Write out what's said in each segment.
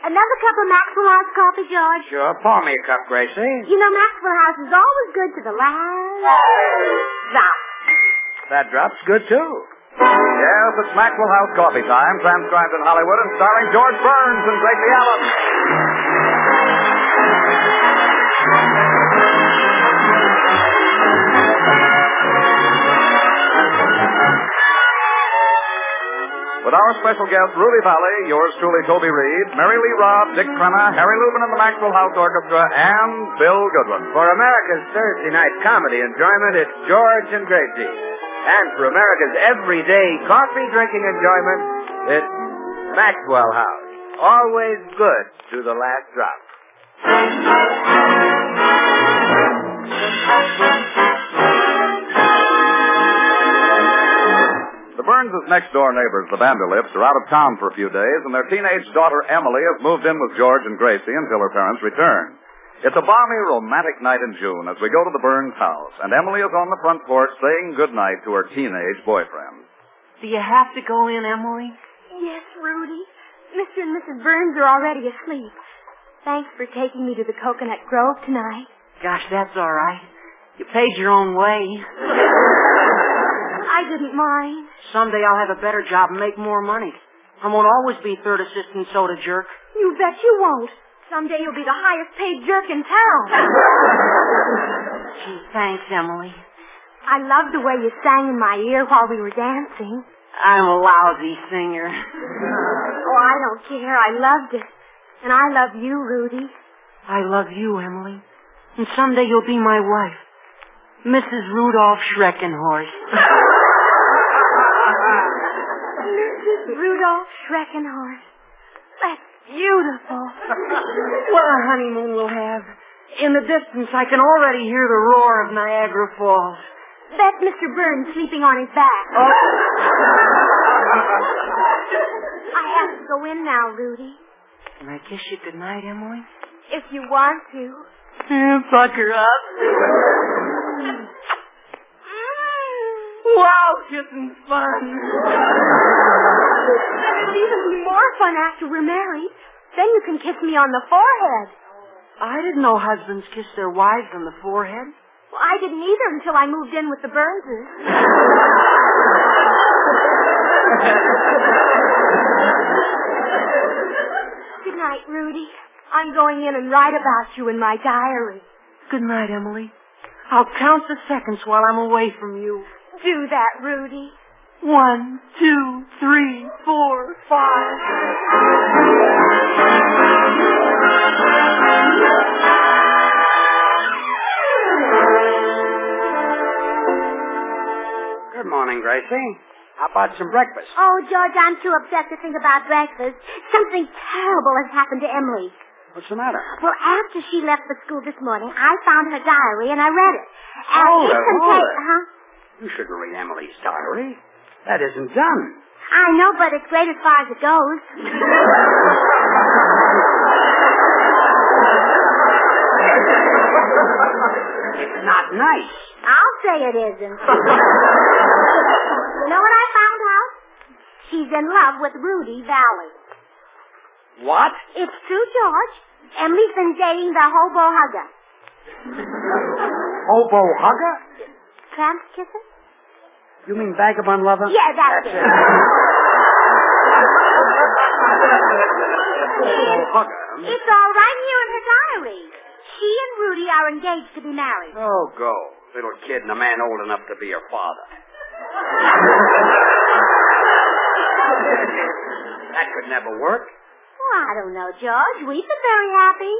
Another cup of Maxwell House coffee, George? Sure. Pour me a cup, Gracie. You know, Maxwell House is always good to the last drop. That drop's good, too. Yes, it's Maxwell House coffee time, transcribed in Hollywood and starring George Burns and Gracie Allen. With our special guest, Rudy Valley, yours truly, Toby Reed, Mary Lee Robb, Dick Crenna, Harry Lubin and the Maxwell House Orchestra, and Bill Goodwin. For America's Thursday night comedy enjoyment, it's George and Gracie. And for America's everyday coffee-drinking enjoyment, it's Maxwell House. Always good to the last drop. The Burns' next-door neighbors, the Vanderlifts, are out of town for a few days, and their teenage daughter, Emily, has moved in with George and Gracie until her parents return. It's a balmy, romantic night in June as we go to the Burns house, and Emily is on the front porch saying goodnight to her teenage boyfriend. Do you have to go in, Emily? Yes, Rudy. Mr. and Mrs. Burns are already asleep. Thanks for taking me to the Coconut Grove tonight. Gosh, that's all right. You paid your own way. I didn't mind. Someday I'll have a better job and make more money. I won't always be third assistant soda jerk. You bet you won't. Someday you'll be the highest paid jerk in town. Gee, thanks, Emily. I loved the way you sang in my ear while we were dancing. I'm a lousy singer. Oh, I don't care. I loved it. And I love you, Rudy. I love you, Emily. And someday you'll be my wife. Mrs. Rudolph Schreckenhorst. Mrs. Rudolph Schreckenhorst. That's beautiful. What a honeymoon we'll have. In the distance, I can already hear the roar of Niagara Falls. That's Mr. Burns sleeping on his back. Oh. I have to go in now, Rudy. Can I kiss you goodnight, Emily? If you want to. Fuck her up. Wow, kissing's fun. It'll even be more fun after we're married. Then you can kiss me on the forehead. I didn't know husbands kiss their wives on the forehead. Well, I didn't either until I moved in with the Burnses. Good night, Rudy. I'm going in and write about you in my diary. Good night, Emily. I'll count the seconds while I'm away from you. Do that, Rudy. 1, 2, 3, 4, 5. Good morning, Gracie. How about some breakfast? Oh, George, I'm too upset to think about breakfast. Something terrible has happened to Emily. What's the matter? Well, after she left for school this morning, I found her diary and I read it. And Hold it it. contained... Huh? You shouldn't read Emily's diary. That isn't done. I know, but it's great as far as it goes. It's not nice. I'll say it isn't. You know what I found out? She's in love with Rudy Valley. What? It's true, George. Emily's been dating the hobo hugger. Hobo hugger? Tramp kisser? You mean vagabond lover? Yeah, that's it. Hobo hugger. It's all right here in her diary. She and Rudy are engaged to be married. Oh, go. Little kid and a man old enough to be your father. That could never work. Well, I don't know, George. We've been very happy.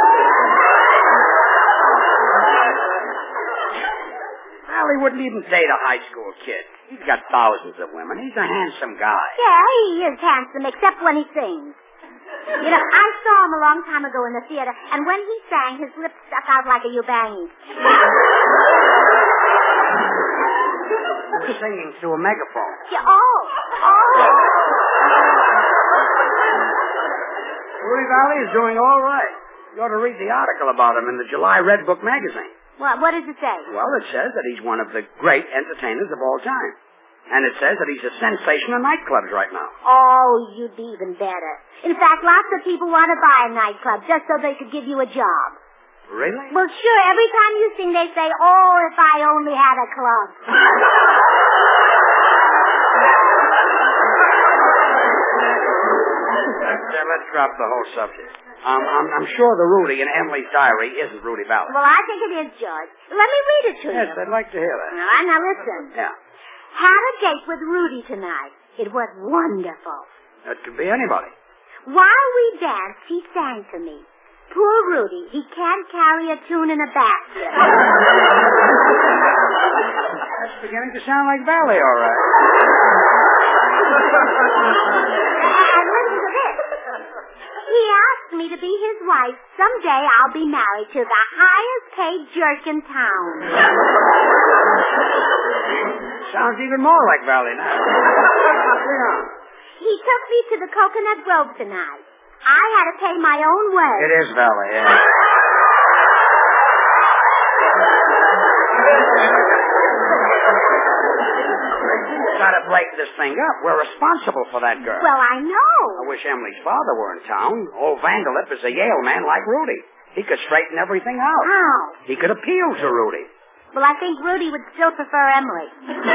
Well, he wouldn't even date a high school kid. He's got thousands of women. He's a handsome guy. Yeah, he is handsome, except when he sings. You know, I saw him a long time ago in the theater, and when he sang, his lips stuck out like a ubangi. Singing through a megaphone. Yeah, oh. Rudy Valley is doing all right. You ought to read the article about him in the July Red Book magazine. What does it say? Well, it says that he's one of the great entertainers of all time. And it says that he's a sensation in nightclubs right now. Oh, you'd be even better. In fact, lots of people want to buy a nightclub just so they could give you a job. Really? Well, sure. Every time you sing, they say, oh, if I only had a club. Let's drop the whole subject. I'm sure the Rudy in Emily's diary isn't Rudy Valley. Well, I think it is, George. Let me read it to you. Yes, I'd like to hear that. All right, now listen. Yeah. Had a date with Rudy tonight. It was wonderful. That could be anybody. While we danced, he sang to me. Poor Rudy, he can't carry a tune in a basket. That's beginning to sound like Valley, all right. And listen to this. He asked me to be his wife. Someday I'll be married to the highest paid jerk in town. Sounds even more like Valley now. He took me to the Coconut Grove tonight. I had to pay my own way. It is Valley, yeah. Got to break this thing up. We're responsible for that girl. Well, I know. I wish Emily's father were in town. Old Vanderlip is a Yale man like Rudy. He could straighten everything out. How? He could appeal to Rudy. Well, I think Rudy would still prefer Emily.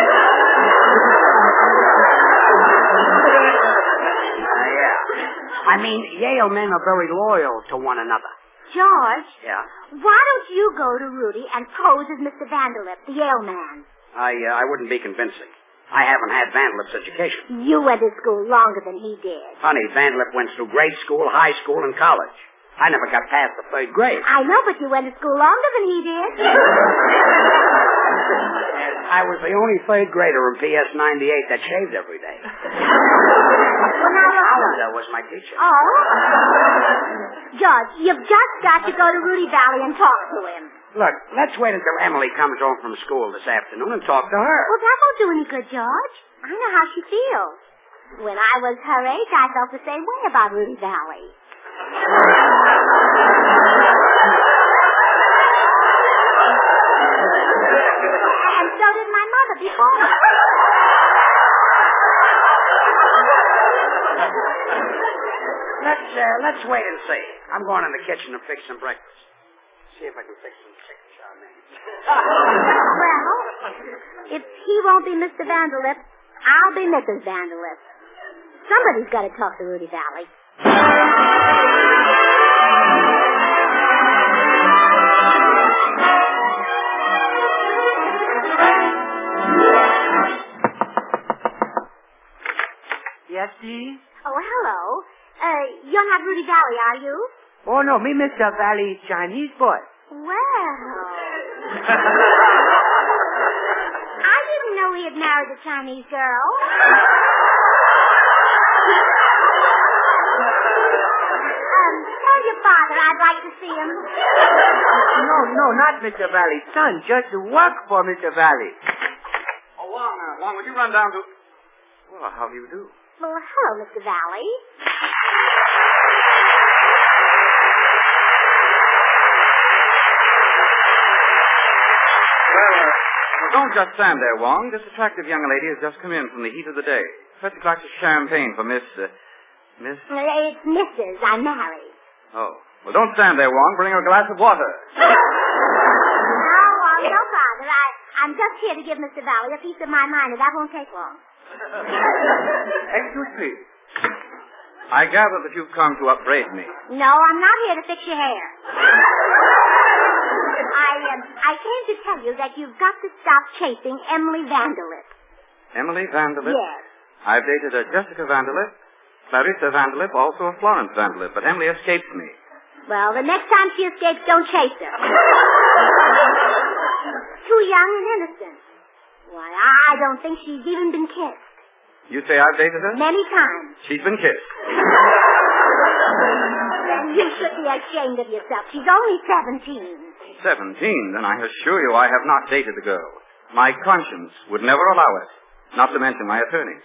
Yeah. I mean, Yale men are very loyal to one another. George? Yeah? Why don't you go to Rudy and pose as Mr. Vanderlip, the Yale man? I wouldn't be convincing. I haven't had Vanderlip's education. You went to school longer than he did. Honey, Vanderlip went through grade school, high school, and college. I never got past the 3rd grade. I know, but you went to school longer than he did. I was the only 3rd grader in PS 98 that shaved every day. Well, now look. Hollander was my teacher. Oh? George, you've just got to go to Rudy Valley and talk to him. Look, let's wait until Emily comes home from school this afternoon and talk to her. Well, that won't do any good, George. I know how she feels. When I was her age, I felt the same way about Rudy Valley. And so did my mother before. Let's wait and see. I'm going in the kitchen to fix some breakfast. See if I can fix some chicken chow mein. Well, if he won't be Mr. Vanderlip, I'll be Mrs. Vanderlip. Somebody's got to talk to Rudy Valley. Yes, dear? Oh, hello. You're not Rudy Valley, are you? Oh, no, me Mr. Valley Chinese boy. Well. I didn't know he had married a Chinese girl. Tell your father I'd like to see him. No, not Mr. Valley's son. Just to work for Mr. Valley. Oh, Wong, would you run down to... Well, how do you do? Well, hello, Mr. Valley. Well, don't just stand there, Wong. This attractive young lady has just come in from the heat of the day. First glass of champagne for Miss... It's Mrs. I'm married. Oh. Well, don't stand there, Wong. Bring her a glass of water. No bother. I'm just here to give Mr. Valley a piece of my mind, and that won't take long. Excuse me. I gather that you've come to upbraid me. No, I'm not here to fix your hair. I came to tell you that you've got to stop chasing Emily Vanderlip. Emily Vanderlip? Yes. I've dated a Jessica Vanderlip, Clarissa Vanderlip, also a Florence Vanderlip, but Emily escaped me. Well, the next time she escapes, don't chase her. Too young and innocent. Why, I don't think she's even been kissed. You say I've dated her? Many times. She's been kissed. Then you should be ashamed of yourself. She's only 17. 17? Then I assure you I have not dated the girl. My conscience would never allow it, not to mention my attorneys.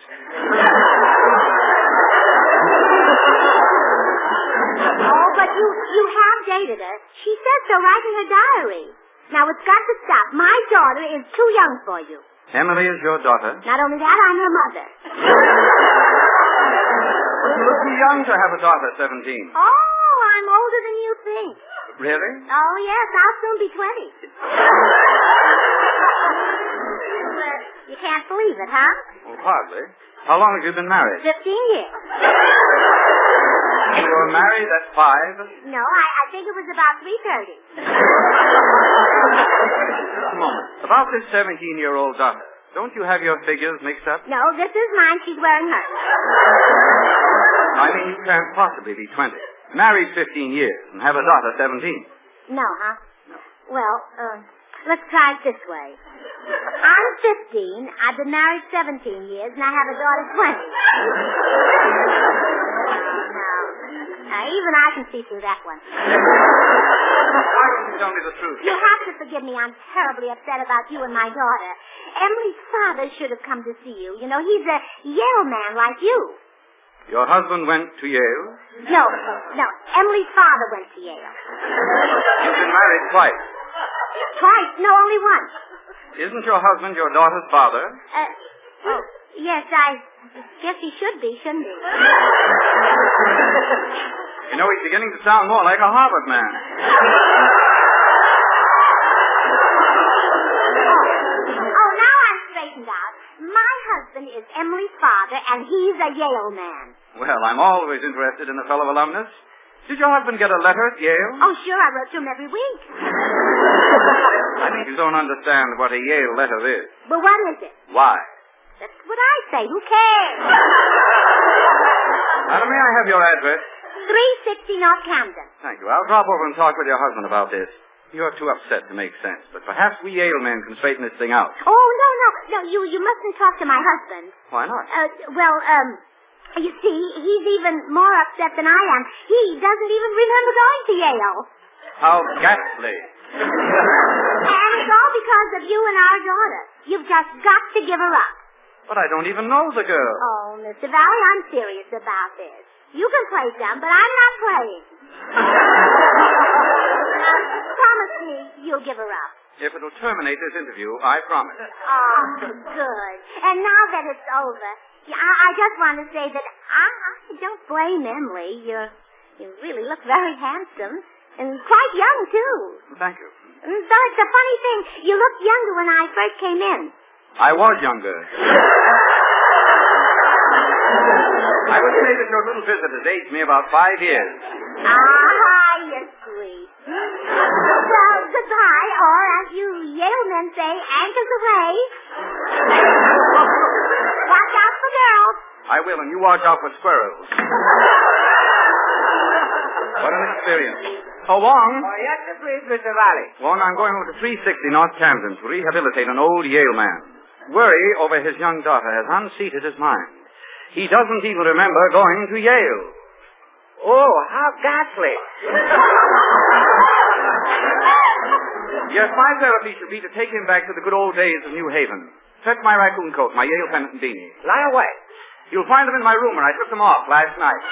Oh, but you have dated her. She says so right in her diary. Now, it's got to stop. My daughter is too young for you. Emily is your daughter? Not only that, I'm her mother. You look too young to have a daughter, 17. Oh, I'm older than you think. Really? Oh, yes, I'll soon be 20. You can't believe it, huh? Well, hardly. How long have you been married? 15 years. You were married at 5? No, I think it was about 3:30. Just a moment. About this 17-year-old daughter, don't you have your figures mixed up? No, this is mine. She's wearing hers. I mean, you can't possibly be 20. Married 15 years and have a daughter 17. No, huh? No. Well, let's try it this way. I'm 15, I've been married 17 years, and I have a daughter 20. No. Now, even I can see through that one. Why don't you tell me the truth? You'll have to forgive me. I'm terribly upset about you and my daughter. Emily's father should have come to see you. You know, he's a Yale man like you. Your husband went to Yale? No. Emily's father went to Yale. You've been married twice. Twice? No, only once. Isn't your husband your daughter's father? Yes, I guess he should be, shouldn't he? You know, he's beginning to sound more like a Harvard man. Oh, now I'm straightened out. My husband is Emily's father, and he's a Yale man. Well, I'm always interested in a fellow alumnus. Did your husband get a letter at Yale? Oh, sure, I wrote to him every week. I think you don't understand what a Yale letter is. But what is it? Why? That's what I say. Who cares? Now, may I have your address? 360 North Camden. Thank you. I'll drop over and talk with your husband about this. You're too upset to make sense, but perhaps we Yale men can straighten this thing out. Oh, no. You mustn't talk to my husband. Why not? You see, he's even more upset than I am. He doesn't even remember going to Yale. How ghastly. And it's all because of you and our daughter. You've just got to give her up. But I don't even know the girl. Oh, Mr. Valley, I'm serious about this. You can play some, but I'm not playing. Now, promise me you'll give her up. If it'll terminate this interview, I promise. Oh, good. And now that it's over, I just want to say that I don't blame Emily. You really look very handsome. And quite young, too. Thank you. Though it's a funny thing, you looked younger when I first came in. I was younger. I would say that your little visit has aged me about 5 years. You're sweet. Well, goodbye, or as you Yale men say, anchors away. Watch out for girls. I will, and you watch out for squirrels. What an experience. Oh, Wong. Oh, yes, please, Mr. Valley. Wong, I'm going over to 360 North Camden to rehabilitate an old Yale man. Worry over his young daughter has unseated his mind. He doesn't even remember going to Yale. Oh, how ghastly. Yes, my therapy should be to take him back to the good old days of New Haven. Fetch my raccoon coat, my Yale pennant and beanie. Lie away. You'll find them in my room, and I took them off last night.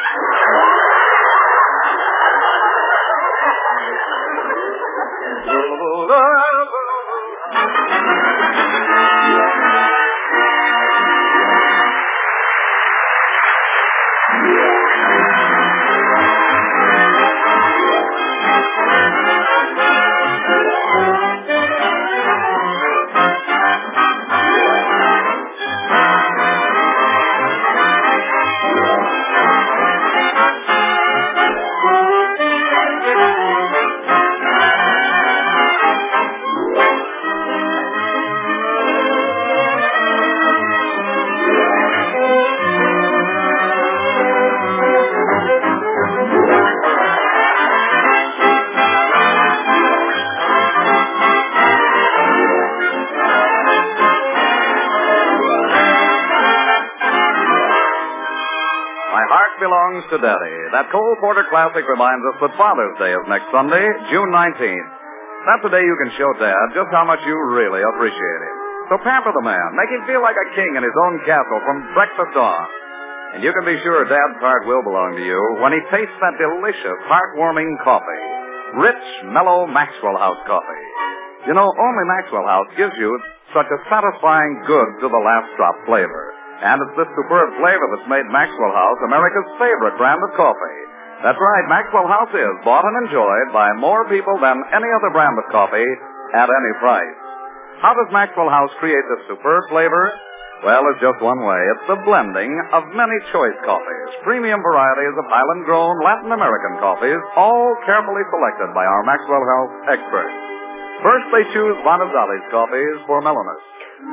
Belongs to Daddy. That Cole Porter classic reminds us that Father's Day is next Sunday, June 19th. That's the day you can show Dad just how much you really appreciate him. So pamper the man. Make him feel like a king in his own castle from breakfast on. And you can be sure Dad's heart will belong to you when he tastes that delicious, heartwarming coffee. Rich, mellow Maxwell House coffee. You know, only Maxwell House gives you such a satisfying good to the last drop flavor. And it's this superb flavor that's made Maxwell House America's favorite brand of coffee. That's right, Maxwell House is bought and enjoyed by more people than any other brand of coffee at any price. How does Maxwell House create this superb flavor? Well, it's just one way. It's the blending of many choice coffees, premium varieties of Highland-grown Latin American coffees, all carefully selected by our Maxwell House experts. First, they choose Bonazali's coffees for mellowness.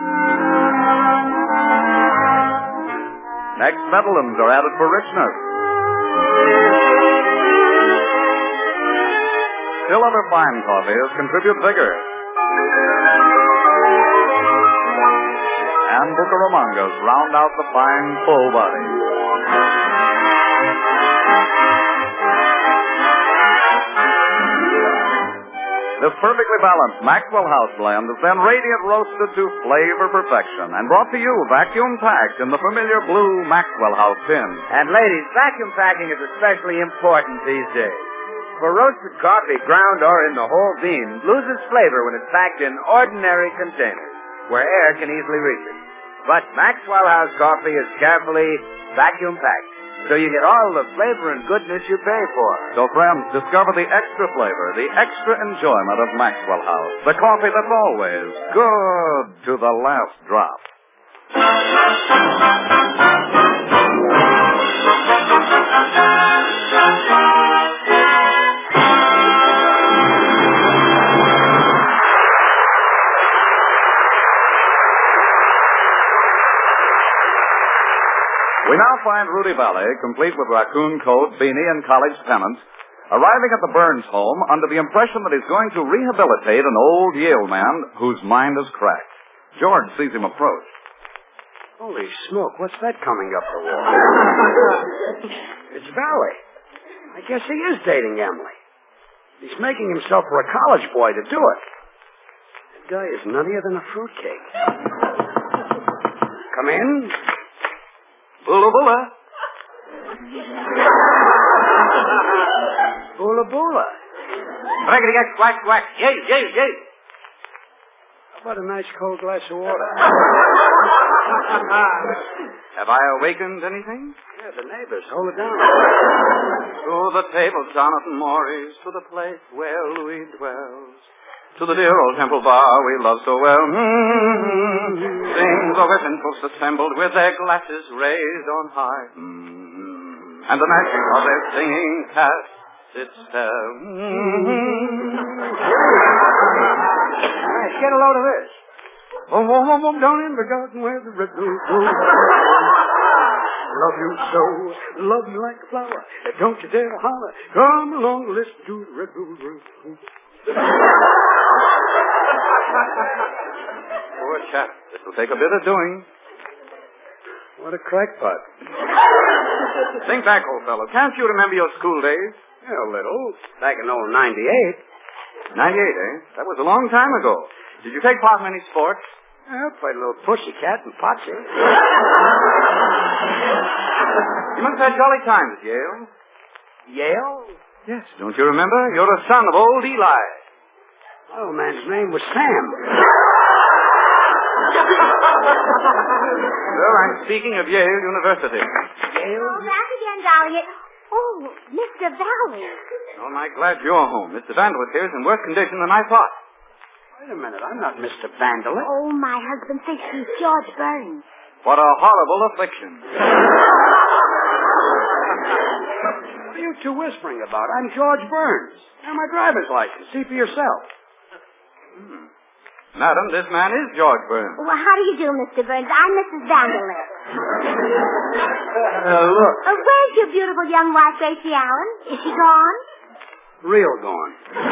Next, Medellins are added for richness. Still other fine coffees contribute vigor. And Bucaramangas round out the fine, full body. This perfectly balanced Maxwell House blend is then radiant roasted to flavor perfection and brought to you vacuum-packed in the familiar blue Maxwell House tin. And ladies, vacuum packing is especially important these days. For roasted coffee, ground or in the whole bean, loses flavor when it's packed in ordinary containers, where air can easily reach it. But Maxwell House coffee is carefully vacuum-packed, so you get all the flavor and goodness you pay for. So, friends, discover the extra flavor, the extra enjoyment of Maxwell House, the coffee that's always good to the last drop. We now find Rudy Valley, complete with raccoon coat, beanie, and college pennant, arriving at the Burns home under the impression that he's going to rehabilitate an old Yale man whose mind is cracked. George sees him approach. Holy smoke, what's that coming up the wall? It's Valley. I guess he is dating Emily. He's making himself for a college boy to do it. That guy is nuttier than a fruitcake. Come in. Bula bula. Bula bula. Raggedy-gack, whack, whack. Yay, yay, yay. How about a nice cold glass of water? Have I awakened anything? Yeah, the neighbors. Hold it down. To the table, Jonathan Morris, to the place where Louis dwells, to the dear old temple bar we love so well. Sing the womenfolks assembled with their glasses raised on high. And the magic of their singing casts its spell. Get a load of this. Oh, down in the garden where the red rose grows. Love you so, love me like a flower. Don't you dare holler. Come along, listen to the red rose grows. Poor chap. This will take a bit of doing. What a crackpot. Think back, old fellow. Can't you remember your school days? Yeah, a little. Back in old 98. 98, eh? That was a long time ago. Did you take part in any sports? I played a little pussycat and potsy. You must have had jolly times at Yale. Yale? Yes. Don't you remember? You're a son of old Eli. Oh, man's name was Sam. Sir, I'm speaking of Yale University. Yale? Oh, back again, Dolly. Oh, Mr. Valley. Oh, my glad you're home. Mr. Vanderlip here is in worse condition than I thought. Wait a minute. I'm not Mr. Vanderlip. Oh, my husband thinks he's George Burns. What a horrible affliction. What are you two whispering about? I'm George Burns. And my driver's license. See for yourself. Madam, this man is George Burns. Well, how do you do, Mr. Burns? I'm Mrs. Vanderlip. Look. Where's your beautiful young wife, Gracie Allen? Is she gone? Real gone.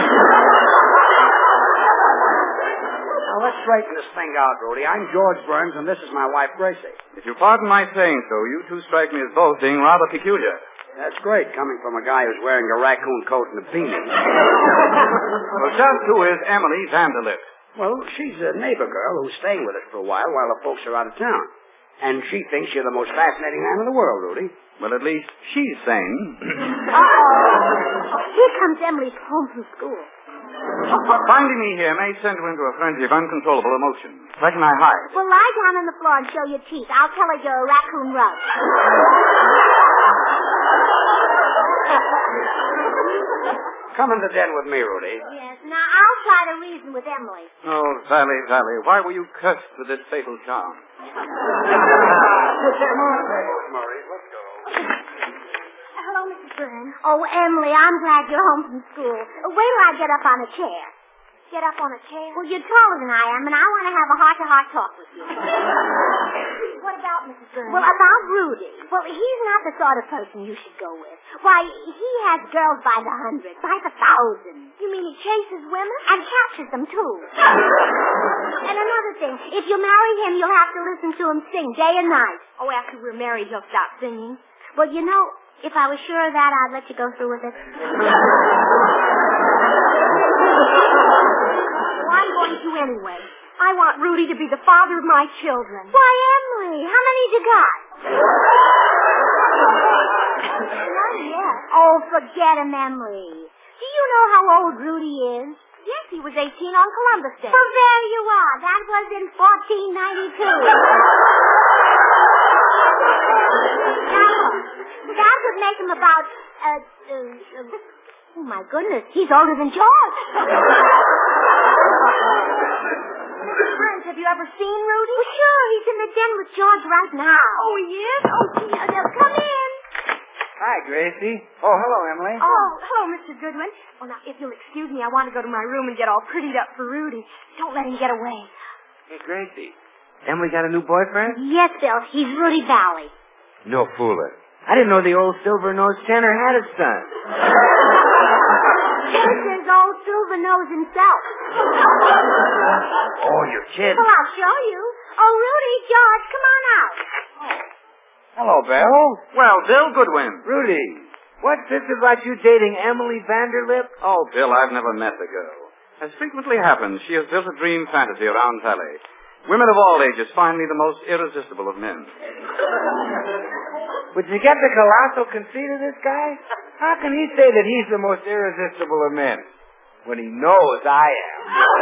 Now, let's straighten this thing out, Rudy. I'm George Burns, and this is my wife, Gracie. If you pardon my saying so, you two strike me as both being rather peculiar. That's great, coming from a guy who's wearing a raccoon coat and a beanie. Well, just who is Emily Vanderlip? Well, she's a neighbor girl who's staying with us for a while the folks are out of town. And she thinks you're the most fascinating man in the world, Rudy. Well, at least she's sane. Uh-oh. Here comes Emily's home from school. Finding me here may send you into a frenzy of uncontrollable emotion. Where can I hide? Well, lie down on the floor and show your teeth. I'll tell her you're a raccoon rug. Come in the den with me, Rudy. Yes, now I'll try to reason with Emily. Oh, Valley, Valley, why were you cursed with this fatal charm? Murray, let's go. Hello, Mrs. Byrne. Oh, Emily, I'm glad you're home from school. Wait till I get up on a chair. Get up on a chair? Well, you're taller than I am, and I want to have a heart-to-heart talk with you. What about, Mrs. Byrne? Well, about Rudy. Well, he's not the sort of person you should go with. Why, he has girls by the hundreds, by the thousands. You mean he chases women? And captures them, too. And another thing, if you marry him, you'll have to listen to him sing day and night. Oh, after we're married, he'll stop singing. Well, you know, if I was sure of that, I'd let you go through with it. Well, I'm going to anyway. I want Rudy to be the father of my children. Why, Emily, how many you got? Not yet. Oh, forget him, Emily. Do you know how old Rudy is? Yes, he was 18 on Columbus Day. Well, there you are. That was in 1492. Now, that would make him about, oh, my goodness, he's older than George. Friends, have you ever seen Rudy? Well, sure, he's in the den with George right now. Oh, he is? Oh, gee, Come in. Hi, Gracie. Oh, hello, Emily. Oh, hello, Mr. Goodwin. Well, now, if you'll excuse me, I want to go to my room and get all prettied up for Rudy. Don't let him get away. Hey, Gracie. Emily got a new boyfriend? Yes, Bill, he's Rudy Valley. No fooling. I didn't know the old silver-nosed tenor had a son. This is old Silver Nose himself. Oh, you're kidding. Well, I'll show you. Oh, Rudy, George, come on out. Hello, Bill. Well, Bill Goodwin. Rudy, what's this about you dating Emily Vanderlip? Oh, Bill, I've never met the girl. As frequently happens, she has built a dream fantasy around Valley. Women of all ages find me the most irresistible of men. Would you get the colossal conceit of this guy? How can he say that he's the most irresistible of men when he knows I am?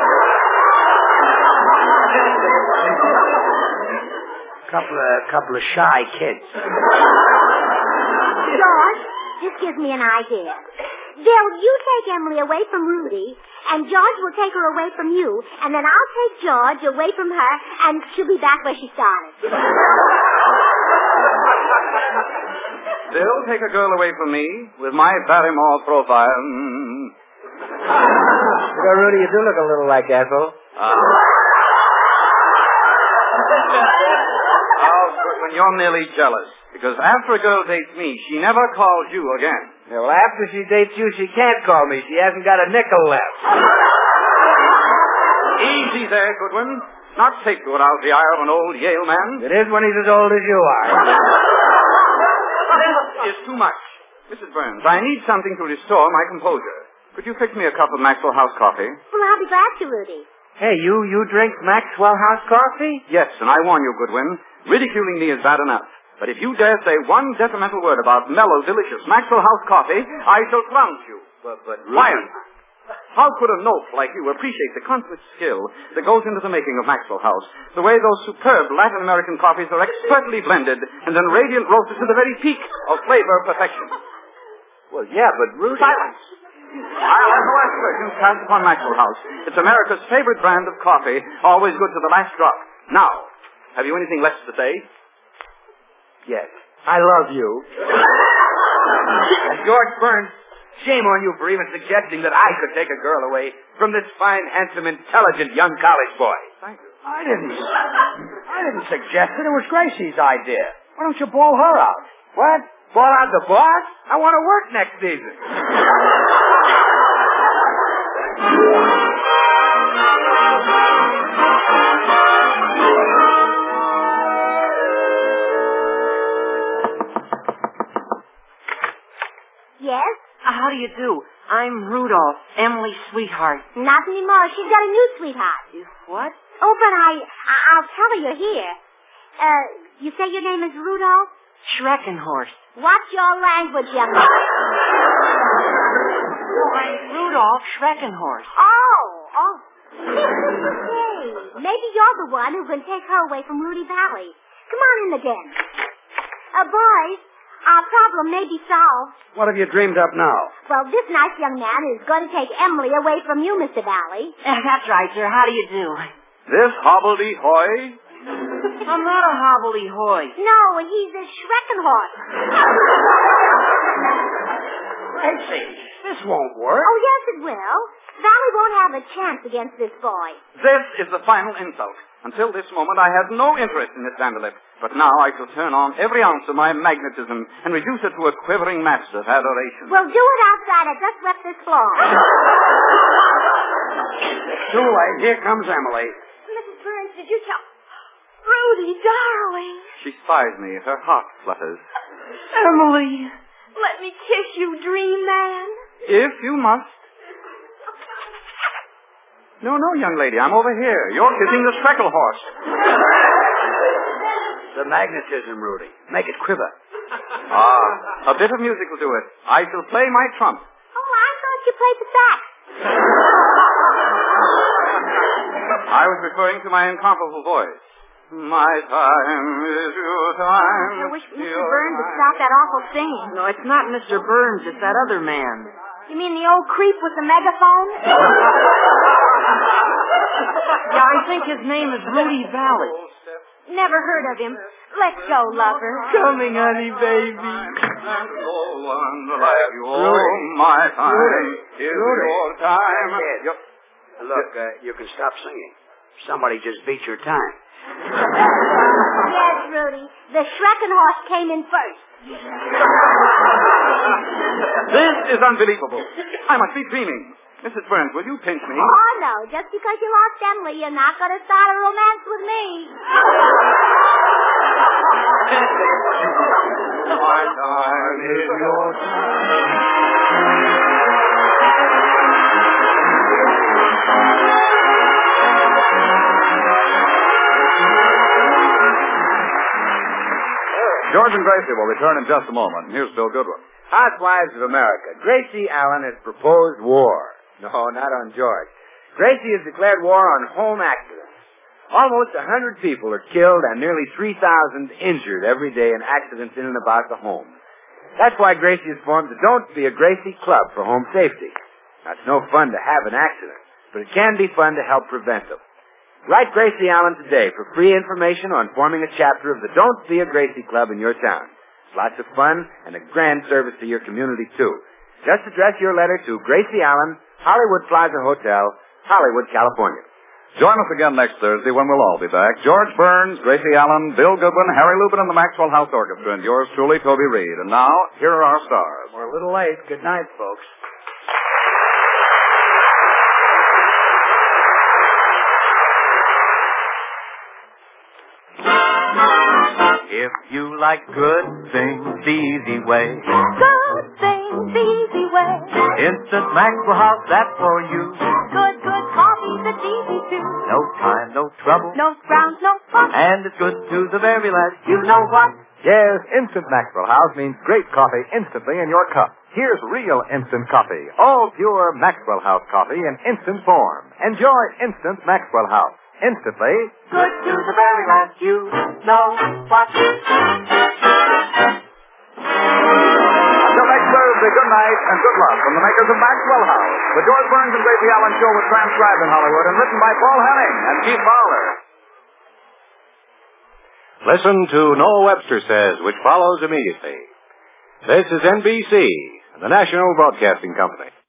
Couple of shy kids. George, this gives me an idea. Bill, you take Emily away from Rudy, and George will take her away from you, and then I'll take George away from her, and she'll be back where she started. Bill, take a girl away from me with my Barrymore profile. Rudy, you do look a little like Ethel. Oh, Goodwin, you're merely jealous. Because after a girl dates me, she never calls you again. Yeah, well, after she dates you, she can't call me. She hasn't got a nickel left. Easy there, Goodwin. Not take you out the eye of an old Yale man. It is when he's as old as you are. This is too much. Mrs. Burns, I need something to restore my composure. Could you fix me a cup of Maxwell House coffee? Well, I'll be glad to, Rudy. Hey, you drink Maxwell House coffee? Yes, and I warn you, Goodwin, ridiculing me is bad enough. But if you dare say one detrimental word about mellow, delicious Maxwell House coffee, I shall trounce you. But Ryan, how could a note like you appreciate the consummate skill that goes into the making of Maxwell House? The way those superb Latin American coffees are expertly blended and then radiant roasted to the very peak of flavor perfection. Well, yeah, but Rudy... Silence! I'll have no aspersions cast upon Maxwell House. It's America's favorite brand of coffee, always good to the last drop. Now, have you anything less to say? Yes. I love you. And George Burns, shame on you for even suggesting that I could take a girl away from this fine, handsome, intelligent young college boy. Thank you. I didn't suggest it. It was Gracie's idea. Why don't you ball her out? What? Ball out the boss? I want to work next season. Yes? How do you do? I'm Rudolph, Emily's sweetheart. Not anymore. She's got a new sweetheart. What? Oh, but I'll tell her you're here. You say your name is Rudolph? Schreckenhorst. Watch your language, young man. I'm Rudolph Schreckenhorst. Oh. Hey, maybe you're the one who can take her away from Rudy Valley. Come on in the den. Boys, our problem may be solved. What have you dreamed up now? Well, this nice young man is going to take Emily away from you, Mr. Valley. That's right, sir. How do you do? This hobbledehoy? I'm not a hobbledehoy. No, he's a Schreckenhorst. Gracie, this won't work. Oh, yes, it will. Valley won't have a chance against this boy. This is the final insult. Until this moment, I had no interest in Miss Vanderlip. But now I shall turn on every ounce of my magnetism and reduce it to a quivering mass of adoration. Well, do it outside. I just left this floor. It's too late. Here comes Emily. Mrs. Burns, did you tell... Rudy, darling. She spies me. Her heart flutters. Emily, let me kiss you, dream man. If you must. No, young lady. I'm over here. You're kissing the Schreckenhorst. The magnetism, Rudy. Make it quiver. A bit of music will do it. I shall play my trump. Oh, I thought you played the sax. I was referring to my incomparable voice. My time is your time. I wish Mr. Burns would stop that awful singing. No, it's not Mr. Burns. It's that other man. You mean the old creep with the megaphone? Yeah, I think his name is Rudy Valley. Never heard of him. Let's go, lover. Coming, honey, baby. My time is your time. Look, you can stop singing. Somebody just beat your time. Yes, Rudy. The Schreckenhorst came in first. This is unbelievable. I must be dreaming. Mrs. Burns, will you pinch me? Oh, no. Just because you lost Emily, you're not going to start a romance with me. My time is your George and Gracie will return in just a moment. Here's Bill Goodwin. Housewives of America. Gracie Allen has proposed war. No, not on George. Gracie has declared war on home accidents. Almost 100 people are killed and nearly 3,000 injured every day in accidents in and about the home. That's why Gracie has formed the Don't Be a Gracie Club for home safety. Now, it's no fun to have an accident, but it can be fun to help prevent them. Write Gracie Allen today for free information on forming a chapter of the Don't Be a Gracie Club in your town. Lots of fun and a grand service to your community, too. Just address your letter to Gracie Allen, Hollywood Plaza Hotel, Hollywood, California. Join us again next Thursday when we'll all be back. George Burns, Gracie Allen, Bill Goodwin, Harry Lubin, and the Maxwell House Orchestra, and yours truly, Toby Reed. And now, here are our stars. We're a little late. Good night, folks. If you like good things the easy way, Good things, easy way. Instant Maxwell House, that's for you. Good coffee that's easy too. No time, no trouble, No grounds, no fuss. and it's good to the very last. You know what? Yes, Instant Maxwell House means great coffee instantly in your cup. Here's real instant coffee. All pure Maxwell House coffee in instant form. Enjoy Instant Maxwell House. Instantly. Good to the very last. You know what? Until next Thursday, good night and good luck from the makers of Maxwell House. The George Burns and Gracie Allen Show was transcribed in Hollywood and written by Paul Henning and Keith Fowler. Listen to Noah Webster Says, which follows immediately. This is NBC, the National Broadcasting Company.